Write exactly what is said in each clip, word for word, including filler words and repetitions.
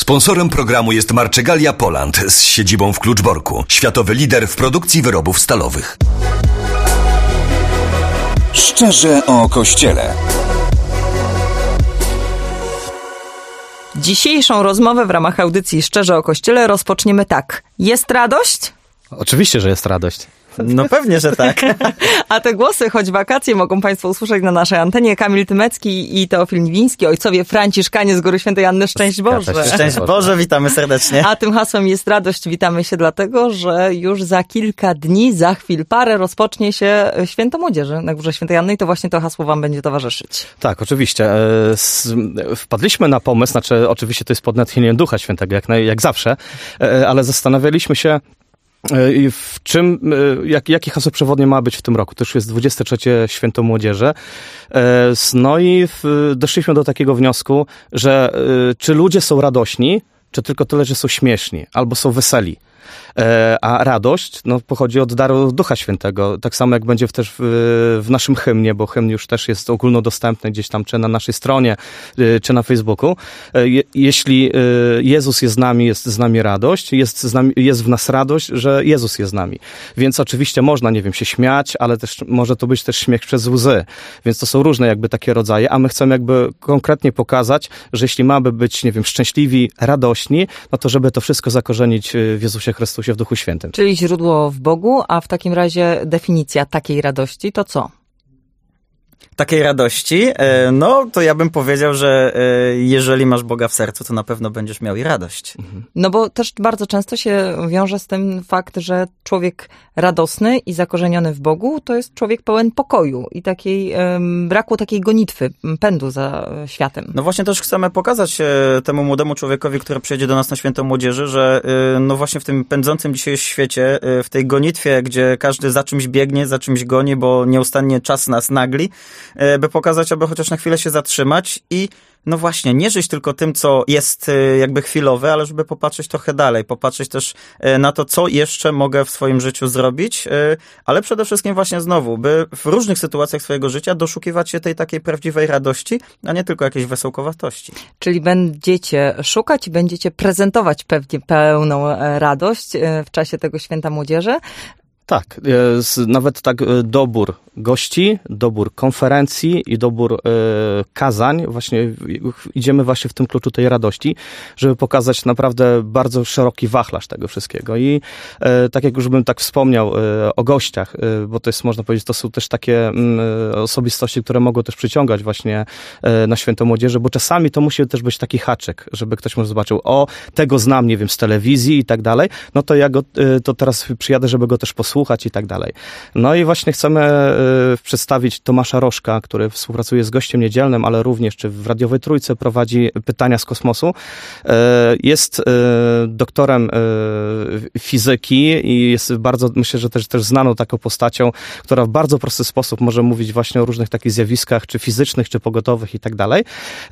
Sponsorem programu jest Marczegalia Poland z siedzibą w Kluczborku. Światowy lider w produkcji wyrobów stalowych. Szczerze o Kościele. Dzisiejszą rozmowę w ramach audycji Szczerze o Kościele rozpoczniemy tak. Jest radość? Oczywiście, że jest radość. No pewnie, że tak. A te głosy, choć wakacje, mogą Państwo usłyszeć na naszej antenie. Kamil Tymecki i Teofil Niwiński, ojcowie franciszkanie z Góry Świętej Anny. Szczęść Boże. Szczęść Boże, witamy serdecznie. A tym hasłem jest radość. Witamy się dlatego, że już za kilka dni, za chwil parę rozpocznie się Święto Młodzieży na Górze Świętej Anny i to właśnie to hasło Wam będzie towarzyszyć. Tak, oczywiście. Wpadliśmy na pomysł, znaczy oczywiście to jest pod natchnieniem Ducha Świętego, jak, jak zawsze, ale zastanawialiśmy się, w czym, jak, jakie hasło przewodnie ma być w tym roku? To już jest dwudzieste trzecie Święto Młodzieży. No i doszliśmy do takiego wniosku, że czy ludzie są radośni, czy tylko tyle, że są śmieszni, albo są weseli. A radość no, pochodzi od daru Ducha Świętego. Tak samo jak będzie też w, w naszym hymnie, bo hymn już też jest ogólnodostępny gdzieś tam, czy na naszej stronie, czy na Facebooku. Je, jeśli Jezus jest z nami, jest z nami radość, jest, z nami, jest w nas radość, że Jezus jest z nami. Więc oczywiście można, nie wiem, się śmiać, ale też może to być też śmiech przez łzy. Więc to są różne jakby takie rodzaje, a my chcemy jakby konkretnie pokazać, że jeśli mamy być, nie wiem, szczęśliwi, radośni, no to żeby to wszystko zakorzenić w Jezusie Chrystusie, w Duchu Świętym. Czyli źródło w Bogu, a w takim razie definicja takiej radości to co? Takiej radości? No, to ja bym powiedział, że jeżeli masz Boga w sercu, to na pewno będziesz miał i radość. No bo też bardzo często się wiąże z tym fakt, że człowiek radosny i zakorzeniony w Bogu to jest człowiek pełen pokoju i takiej um, braku takiej gonitwy, pędu za światem. No właśnie też chcemy pokazać temu młodemu człowiekowi, który przyjedzie do nas na Święto Młodzieży, że no właśnie w tym pędzącym dzisiaj świecie, w tej gonitwie, gdzie każdy za czymś biegnie, za czymś goni, bo nieustannie czas nas nagli, by pokazać, aby chociaż na chwilę się zatrzymać i no właśnie, nie żyć tylko tym, co jest jakby chwilowe, ale żeby popatrzeć trochę dalej, popatrzeć też na to, co jeszcze mogę w swoim życiu zrobić, ale przede wszystkim właśnie znowu, by w różnych sytuacjach swojego życia doszukiwać się tej takiej prawdziwej radości, a nie tylko jakiejś wesołkowatości. Czyli będziecie szukać i będziecie prezentować pewnie pełną radość w czasie tego Święta Młodzieży. Tak, nawet tak dobór gości, dobór konferencji i dobór e, kazań, właśnie idziemy właśnie w tym kluczu tej radości, żeby pokazać naprawdę bardzo szeroki wachlarz tego wszystkiego. I e, tak jak już bym tak wspomniał e, o gościach, e, bo to jest, można powiedzieć, to są też takie m, osobistości, które mogą też przyciągać właśnie e, na Święto Młodzieży, bo czasami to musi też być taki haczyk, żeby ktoś może zobaczył, o, tego znam, nie wiem, z telewizji i tak dalej, no to ja go, e, to teraz przyjadę, żeby go też posłuchać i tak dalej. No i właśnie chcemy e, przedstawić Tomasza Rożka, który współpracuje z Gościem Niedzielnym, ale również czy w Radiowej Trójce prowadzi Pytania z kosmosu. Jest doktorem fizyki i jest bardzo, myślę, że też, też znaną taką postacią, która w bardzo prosty sposób może mówić właśnie o różnych takich zjawiskach, czy fizycznych, czy pogodowych i tak dalej.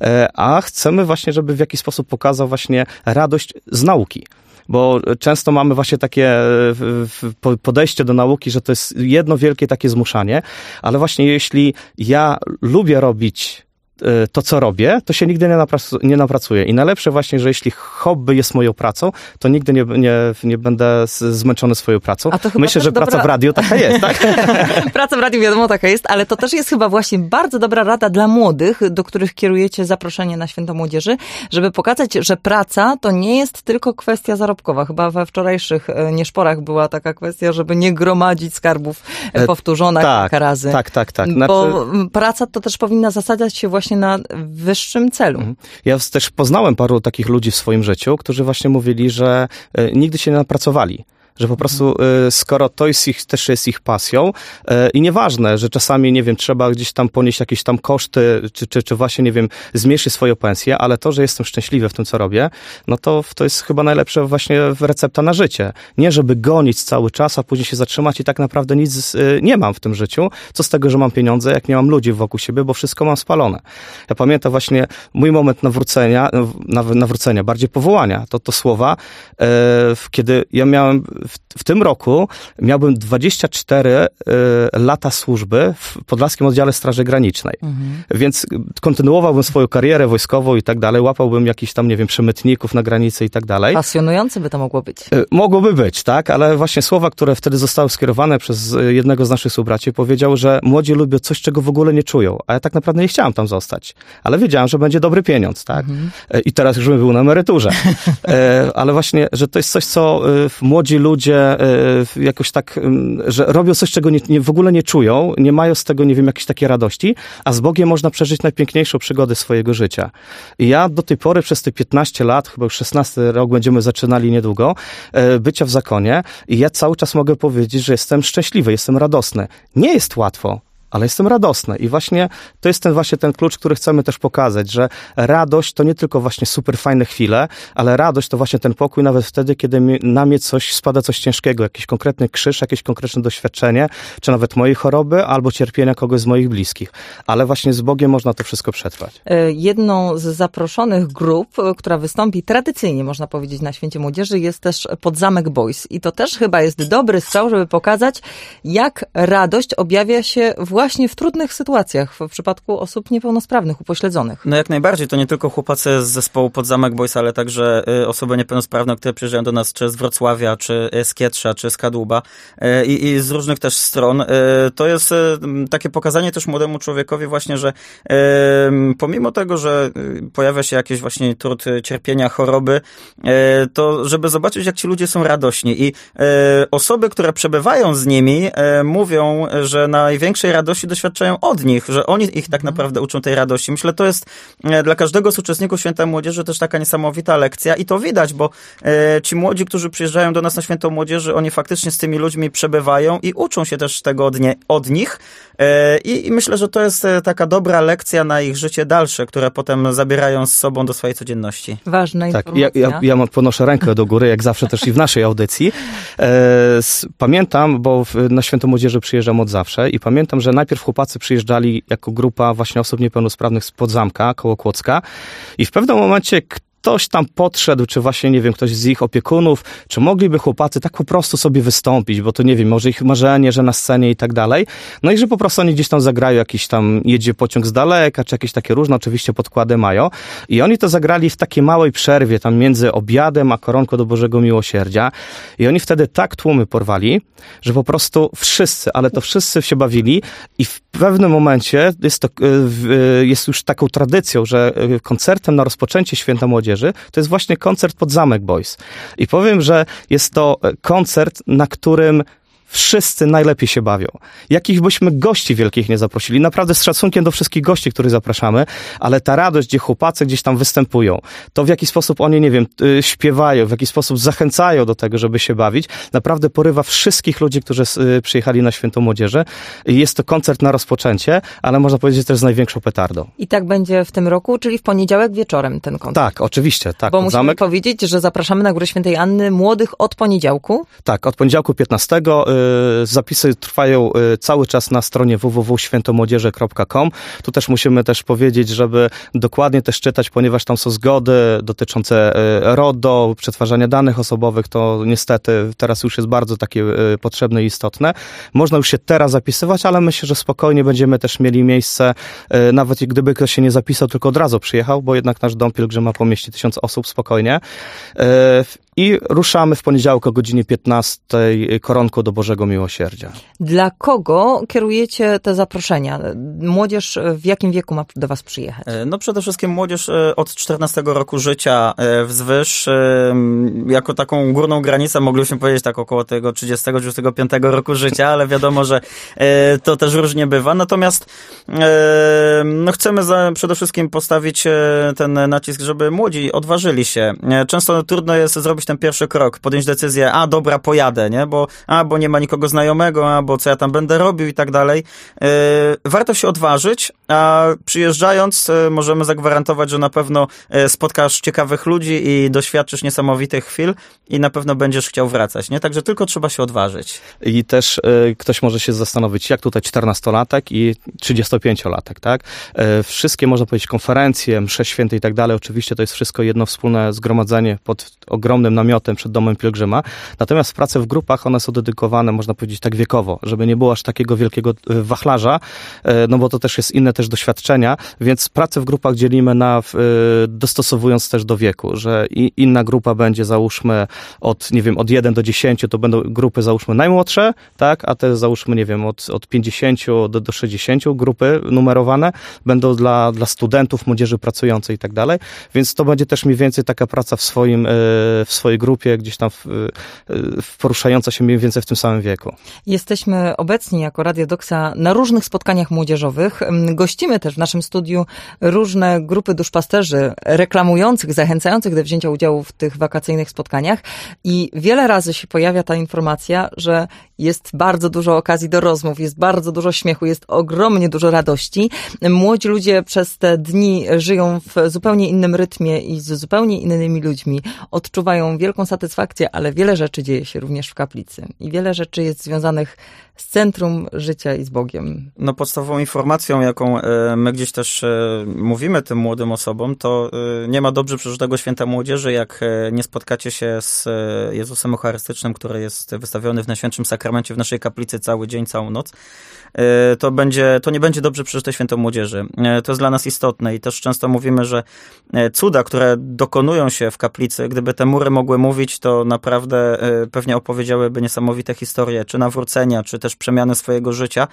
A chcemy właśnie, żeby w jakiś sposób pokazał właśnie radość z nauki. Bo często mamy właśnie takie podejście do nauki, że to jest jedno wielkie takie zmuszanie, ale właśnie jeśli ja lubię robić to, co robię, to się nigdy nie, naprac- nie napracuję. I najlepsze właśnie, że jeśli hobby jest moją pracą, to nigdy nie, nie, nie będę zmęczony swoją pracą. Myślę, że dobra... praca w radiu taka jest, tak? Praca w radiu wiadomo taka jest, ale to też jest chyba właśnie bardzo dobra rada dla młodych, do których kierujecie zaproszenie na Święto Młodzieży, żeby pokazać, że praca to nie jest tylko kwestia zarobkowa. Chyba we wczorajszych nieszporach była taka kwestia, żeby nie gromadzić skarbów powtórzona tak, kilka razy. Tak, tak, tak. Znaczy... Bo praca to też powinna zasadzać się właśnie na wyższym celu. Ja też poznałem paru takich ludzi w swoim życiu, którzy właśnie mówili, że nigdy się nie napracowali. Że po prostu skoro to jest ich, też jest ich pasją i nieważne, że czasami, nie wiem, trzeba gdzieś tam ponieść jakieś tam koszty, czy, czy, czy właśnie, nie wiem, zmniejszyć swoją pensję, ale to, że jestem szczęśliwy w tym, co robię, no to to jest chyba najlepsza właśnie recepta na życie. Nie, żeby gonić cały czas, a później się zatrzymać i tak naprawdę nic nie mam w tym życiu. Co z tego, że mam pieniądze, jak nie mam ludzi wokół siebie, bo wszystko mam spalone. Ja pamiętam właśnie mój moment nawrócenia, nawrócenia, bardziej powołania, to to słowa, kiedy ja miałem w, w tym roku miałbym dwadzieścia cztery lata służby w Podlaskim Oddziale Straży Granicznej. Mhm. Więc kontynuowałbym swoją karierę wojskową i tak dalej, łapałbym jakichś tam, nie wiem, przemytników na granicy i tak dalej. Pasjonujące by to mogło być. Mogłoby być, tak, ale właśnie słowa, które wtedy zostały skierowane przez jednego z naszych współbraci, powiedział, że młodzi lubią coś, czego w ogóle nie czują, a ja tak naprawdę nie chciałem tam zostać, ale wiedziałem, że będzie dobry pieniądz, tak, mhm. I teraz już bym był na emeryturze, ale właśnie, że to jest coś, co młodzi ludzie jakoś tak, że robią coś, czego nie, nie, w ogóle nie czują, nie mają z tego, nie wiem, jakiejś takiej radości, a z Bogiem można przeżyć najpiękniejszą przygodę swojego życia. I ja do tej pory przez te piętnaście lat, chyba już szesnasty rok będziemy zaczynali niedługo, bycia w zakonie i ja cały czas mogę powiedzieć, że jestem szczęśliwy, jestem radosny. Nie jest łatwo, ale jestem radosny i właśnie to jest ten właśnie ten klucz, który chcemy też pokazać, że radość to nie tylko właśnie super fajne chwile, ale radość to właśnie ten pokój nawet wtedy, kiedy mi, na mnie coś spada, coś ciężkiego, jakiś konkretny krzyż, jakieś konkretne doświadczenie, czy nawet mojej choroby, albo cierpienia kogoś z moich bliskich. Ale właśnie z Bogiem można to wszystko przetrwać. Jedną z zaproszonych grup, która wystąpi tradycyjnie, można powiedzieć, na Święcie Młodzieży, jest też Podzamek Boys. I to też chyba jest dobry strzał, żeby pokazać, jak radość objawia się w właśnie w trudnych sytuacjach, w przypadku osób niepełnosprawnych, upośledzonych. No jak najbardziej, to nie tylko chłopacy z zespołu Podzamek Boys, ale także osoby niepełnosprawne, które przyjeżdżają do nas czy z Wrocławia, czy z Kietrza, czy z Kadłuba i, i z różnych też stron. To jest takie pokazanie też młodemu człowiekowi właśnie, że pomimo tego, że pojawia się jakieś właśnie trud, cierpienia, choroby, to żeby zobaczyć, jak ci ludzie są radośni. I osoby, które przebywają z nimi, mówią, że największej radości doświadczają od nich, że oni ich tak naprawdę uczą tej radości. Myślę, to jest dla każdego z uczestników Święta Młodzieży też taka niesamowita lekcja i to widać, bo e, ci młodzi, którzy przyjeżdżają do nas na Święto Młodzieży, oni faktycznie z tymi ludźmi przebywają i uczą się też tego od, nie, od nich e, i, i myślę, że to jest taka dobra lekcja na ich życie dalsze, które potem zabierają z sobą do swojej codzienności. Ważna tak, informacja. Ja, ja, ja podnoszę rękę do góry, jak zawsze też i w naszej audycji. E, pamiętam, bo w, na Święto Młodzieży przyjeżdżam od zawsze i pamiętam, że najpierw chłopacy przyjeżdżali jako grupa właśnie osób niepełnosprawnych z Podzamka, koło Kłodzka i w pewnym momencie ktoś tam podszedł, czy właśnie, nie wiem, ktoś z ich opiekunów, czy mogliby chłopacy tak po prostu sobie wystąpić, bo to, nie wiem, może ich marzenie, że na scenie i tak dalej. No i że po prostu oni gdzieś tam zagrają, jakiś tam jedzie pociąg z daleka, czy jakieś takie różne oczywiście podkłady mają. I oni to zagrali w takiej małej przerwie, tam między obiadem a koronką do Bożego Miłosierdzia. I oni wtedy tak tłumy porwali, że po prostu wszyscy, ale to wszyscy się bawili i w pewnym momencie jest to, jest już taką tradycją, że koncertem na rozpoczęcie Święta Młodzieży to jest właśnie koncert Podzamek Boys. I powiem, że jest to koncert, na którym wszyscy najlepiej się bawią. Jakich byśmy gości wielkich nie zaprosili. Naprawdę z szacunkiem do wszystkich gości, których zapraszamy, ale ta radość, gdzie chłopacy gdzieś tam występują, to w jaki sposób oni, nie wiem, śpiewają, w jaki sposób zachęcają do tego, żeby się bawić, naprawdę porywa wszystkich ludzi, którzy przyjechali na Święto Młodzieży. Jest to koncert na rozpoczęcie, ale można powiedzieć też z największą petardą. I tak będzie w tym roku, czyli w poniedziałek wieczorem ten koncert. Tak, oczywiście. Tak, Bo musimy Zamek. powiedzieć, że zapraszamy na Górę Świętej Anny młodych od poniedziałku. Tak, od poniedziałku piętnastego Zapisy trwają cały czas na stronie w w w kropka świętomłodzieże kropka com. Tu też musimy też powiedzieć, żeby dokładnie też czytać, ponieważ tam są zgody dotyczące RODO, przetwarzania danych osobowych, to niestety teraz już jest bardzo takie potrzebne i istotne. Można już się teraz zapisywać, ale myślę, że spokojnie będziemy też mieli miejsce, nawet gdyby ktoś się nie zapisał, tylko od razu przyjechał, bo jednak nasz dom pielgrzyma pomieści tysiąc osób spokojnie. I ruszamy w poniedziałek o godzinie piętnastej koronką do Bożego Miłosierdzia. Dla kogo kierujecie te zaproszenia? Młodzież w jakim wieku ma do was przyjechać? No przede wszystkim młodzież od czternastego roku życia wzwyż. Jako taką górną granicę moglibyśmy powiedzieć tak około tego trzydziestego, trzydziestego piątego roku życia, ale wiadomo, że to też różnie bywa. Natomiast no chcemy za, przede wszystkim postawić ten nacisk, żeby młodzi odważyli się. Często trudno jest zrobić ten pierwszy krok, podjąć decyzję, a dobra, pojadę, nie? Bo, a, bo nie ma nikogo znajomego, a, bo co ja tam będę robił i tak dalej. Yy, warto się odważyć, a przyjeżdżając yy, możemy zagwarantować, że na pewno yy, spotkasz ciekawych ludzi i doświadczysz niesamowitych chwil i na pewno będziesz chciał wracać, nie? Także tylko trzeba się odważyć. I też yy, ktoś może się zastanowić, jak tutaj czternastolatek i trzydziestopięciolatek, tak? Yy, wszystkie, można powiedzieć, konferencje, msze święte i tak dalej, oczywiście to jest wszystko jedno wspólne zgromadzenie pod ogromnym namiotem przed domem pielgrzyma. Natomiast prace w grupach, one są dedykowane, można powiedzieć, tak wiekowo, żeby nie było aż takiego wielkiego wachlarza, no bo to też jest inne też doświadczenia, więc pracę w grupach dzielimy na, dostosowując też do wieku, że inna grupa będzie, załóżmy, od, nie wiem, od jeden do dziesięciu, to będą grupy, załóżmy, najmłodsze, tak, a te, załóżmy, nie wiem, od, od pięćdziesięciu do, do sześćdziesięciu grupy numerowane będą dla, dla studentów, młodzieży pracującej i tak dalej, więc to będzie też mniej więcej taka praca w swoim, w swojej grupie, gdzieś tam w, w poruszająca się mniej więcej w tym samym wieku. Jesteśmy obecni jako Radio Doksa na różnych spotkaniach młodzieżowych. Gościmy też w naszym studiu różne grupy duszpasterzy reklamujących, zachęcających do wzięcia udziału w tych wakacyjnych spotkaniach i wiele razy się pojawia ta informacja, że jest bardzo dużo okazji do rozmów, jest bardzo dużo śmiechu, jest ogromnie dużo radości. Młodzi ludzie przez te dni żyją w zupełnie innym rytmie i z zupełnie innymi ludźmi. Odczuwają wielką satysfakcję, ale wiele rzeczy dzieje się również w kaplicy. I wiele rzeczy jest związanych z centrum życia i z Bogiem. No podstawową informacją, jaką my gdzieś też mówimy tym młodym osobom, to nie ma dobrze przeżytego Święta Młodzieży, jak nie spotkacie się z Jezusem Eucharystycznym, który jest wystawiony w Najświętszym Sakramencie w naszej kaplicy cały dzień, całą noc. To, będzie, to nie będzie dobrze przeżyte Święto Młodzieży. To jest dla nas istotne i też często mówimy, że cuda, które dokonują się w kaplicy, gdyby te mury mogły mówić, to naprawdę pewnie opowiedziałyby niesamowite historie, czy nawrócenia, czy też przemiany swojego życia.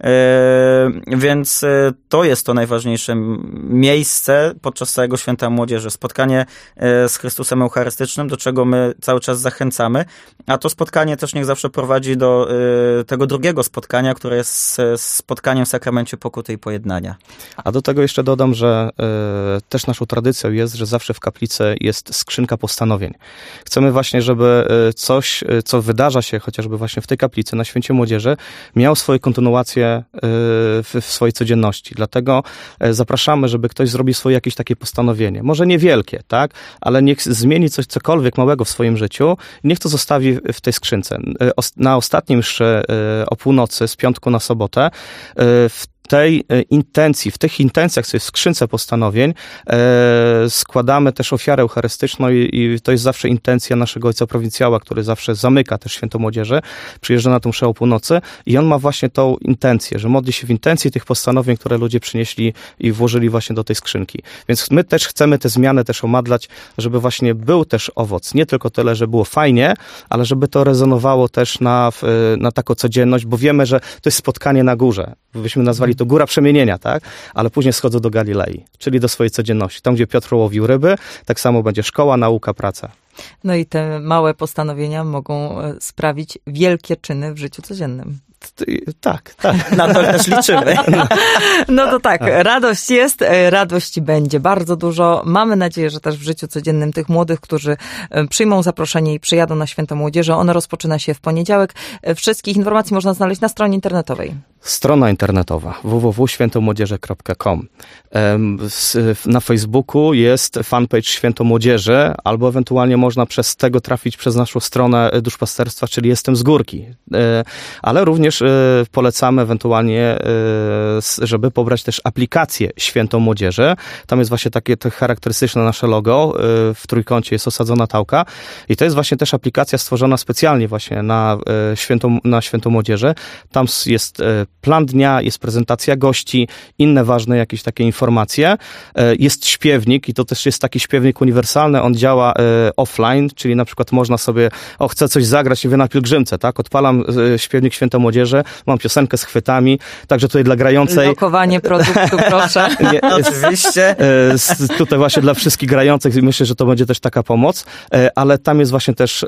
Więc to jest to najważniejsze miejsce podczas całego Święta Młodzieży. Spotkanie z Chrystusem Eucharystycznym, do czego my cały czas zachęcamy, a to spotkanie też niech zawsze prowadzi do tego drugiego spotkania, które jest spotkaniem w Sakramencie Pokuty i Pojednania. A do tego jeszcze dodam, że y, też naszą tradycją jest, że zawsze w kaplicy jest skrzynka postanowień. Chcemy właśnie, żeby coś, co wydarza się chociażby właśnie w tej kaplicy na Święcie Młodzieży, miało swoją kontynuację y, w, w swojej codzienności. Dlatego y, zapraszamy, żeby ktoś zrobił swoje jakieś takie postanowienie. Może niewielkie, tak? Ale niech zmieni coś, cokolwiek małego w swoim życiu, niech to zostawi w tej skrzynce. Y, os, na ostatnim mszy y, o północy z piątku na sobotę w tej intencji, w tych intencjach, co jest w skrzynce postanowień, e, składamy też ofiarę eucharystyczną i, i to jest zawsze intencja naszego ojca prowincjała, który zawsze zamyka też Święto Młodzieży, przyjeżdża na tę mszę o północy i on ma właśnie tą intencję, że modli się w intencji tych postanowień, które ludzie przynieśli i włożyli właśnie do tej skrzynki. Więc my też chcemy te zmiany też omadlać, żeby właśnie był też owoc. Nie tylko tyle, że było fajnie, ale żeby to rezonowało też na, na taką codzienność, bo wiemy, że to jest spotkanie na górze. Byśmy nazwali to góra przemienienia, tak? Ale później schodzą do Galilei, czyli do swojej codzienności. Tam, gdzie Piotr łowił ryby, tak samo będzie szkoła, nauka, praca. No i te małe postanowienia mogą sprawić wielkie czyny w życiu codziennym. Tak, tak. Na to też liczymy. No to tak, radość jest, radości będzie bardzo dużo. Mamy nadzieję, że też w życiu codziennym tych młodych, którzy przyjmą zaproszenie i przyjadą na Święto Młodzieży, ono rozpoczyna się w poniedziałek. Wszystkich informacji można znaleźć na stronie internetowej. Strona internetowa w w w kropka świętomłodzieży kropka com. Na Facebooku jest fanpage Święto Młodzieży, albo ewentualnie można przez tego trafić przez naszą stronę duszpasterstwa, czyli Jestem z Górki. Ale również polecamy ewentualnie, żeby pobrać też aplikację Święto Młodzieży. Tam jest właśnie takie to charakterystyczne nasze logo. W trójkącie jest osadzona tałka i to jest właśnie też aplikacja stworzona specjalnie właśnie na Święto, na Święto Młodzieży. Tam jest plan dnia, jest prezentacja gości, inne ważne jakieś takie informacje. Jest śpiewnik i to też jest taki śpiewnik uniwersalny, on działa offline, czyli na przykład można sobie, o chcę coś zagrać, nie wiem, na pielgrzymce, tak? Odpalam śpiewnik Święto Młodzieży, mam piosenkę z chwytami, także tutaj dla grającej... Lokowanie produktu, proszę. Nie, oczywiście. Tutaj właśnie dla wszystkich grających myślę, że to będzie też taka pomoc, ale tam jest właśnie też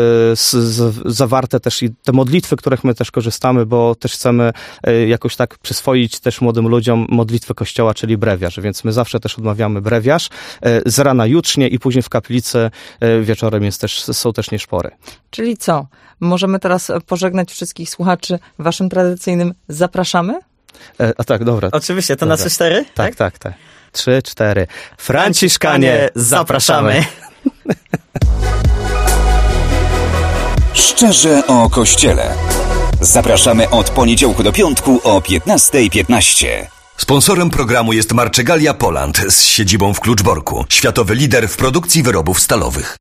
zawarte też i te modlitwy, których my też korzystamy, bo też chcemy jakoś tak przyswoić też młodym ludziom modlitwę Kościoła, czyli brewiarz, więc my zawsze też odmawiamy brewiarz z rana jutrznie i później w kaplicy wieczorem jest też, są też nieszpory. Czyli co? Możemy teraz pożegnać wszystkich słuchaczy waszym tradycyjnym zapraszamy? E, a tak, dobra. Oczywiście, to dobra. na trzy cztery? Tak, tak, tak. Trzy, cztery. Franciszkanie, zapraszamy. Szczerze o Kościele. Zapraszamy od poniedziałku do piątku o piętnasta piętnaście. Sponsorem programu jest Marczegalia Poland z siedzibą w Kluczborku, światowy lider w produkcji wyrobów stalowych.